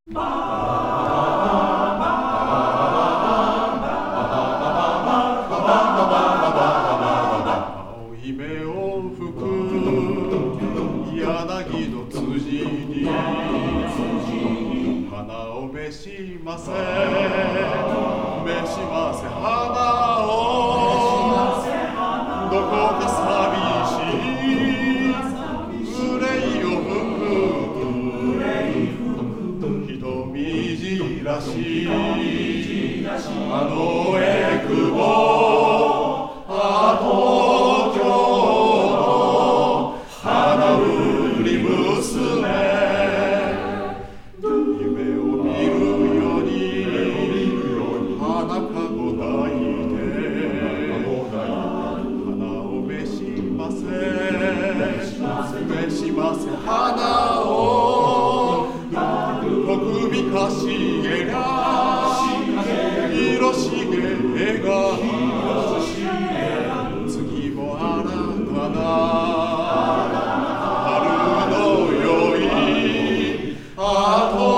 青い目を吹く柳の辻に花を召しませ召しませ花をどこか寂しい憂いを吹く瞳じらしあのえくぼあ東京の花売り娘夢を見るよに花かご抱いて花を召しませ召しませ花を小首かしげりゃ広重が次も新たな春のよいあと